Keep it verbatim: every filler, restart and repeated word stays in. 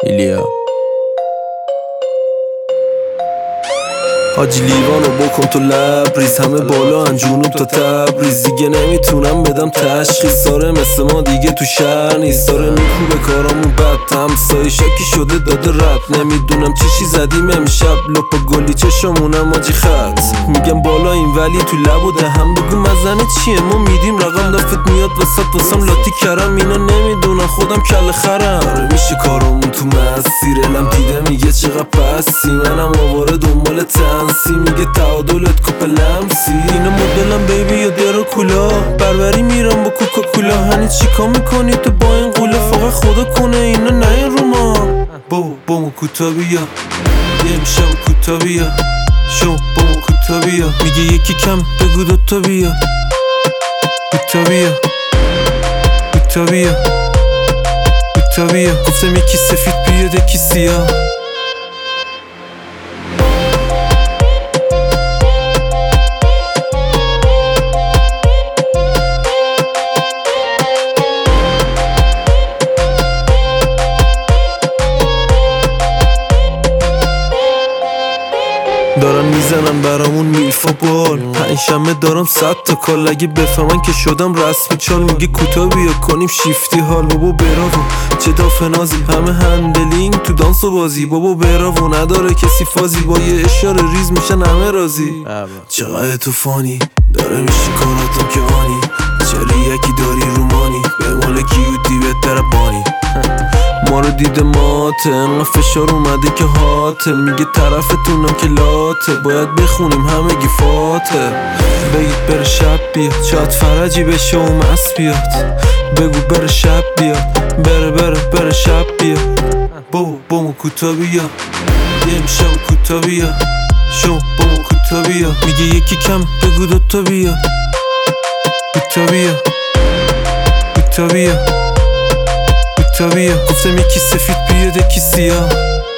ایلیا حاجی لیوانو بکن تو لبریز، همه بالا انجونو تا تبریز. دیگه نمیتونم بدم تشخیص، داره مثل ما دیگه تو شهر نیست. داره میکوبه کارامون بد، همسایه شکی شده داده رد. نمیدونم چیشی زدیم امشب، لپا گلی چشمونم آجی خط. میگم بالا این ولی تو لب و دهم، بگو مزنه چیه ما میدیم رقم. دافت میاد وسط واسم لاتی کرم، اینا نمیدونم خودم کل خرم. داره میشه کارامون تو مسیر، علم دیده میگه چقدر پسی. منم آواره دنبال تنسی، میگه تعادلت کوپ لمسی. اینو مدلم بیبی یا درو کولا، بربری میرم با کوکاکولا. هنی چیکار میکنی تو با این قوله، فقط خدا کنه اینا نه رو ما. بابا بامو کوتا بیا، یه میشم کوتا بیا. شو بامو کوتا بیا، میگه یکی کم بگو دوتا بیا. کوتا بیا کوتا بیا کوتا بیا. گفتم یکی سفید بیاد یکی سیاه. دارن میزنن برامون میلفا بال، پنج شمه دارم صد تا کال. اگه بفهمن که شدم رسمی چال، میگه کوتا بیا کنیم شیفتی حال. بابا براو چه دافنازی، همه هندلینگ تو دانس و بازی. بابا براو نداره کسی فازی، با یه اشاره ریز میشن همه رازی. چقدر تو فانی داره میشه کاراتم که آنی. چرا یکی داری رومانی، به مال کیوتی بهتر بانی. ما رو دیده ماته، انقدر فشار اومده که هاته. میگه طرفتونم که لاته، باید بخونیم همه گی فاته. بگید بره شب بیاد، شاید فرجی بشه و مست بیاد. بگو بره شب بیاد، بره بره بره شب بیاد. بابا بامو کوتا بیا، یه میشم کوتا بیا. شو بامو کوتا بیا، میگه یکی کم بگو دوتا بیا. کوتا بیا کوتا بیا کوتا بیا. گفتم یکی سفید بیاد یکی سیاه.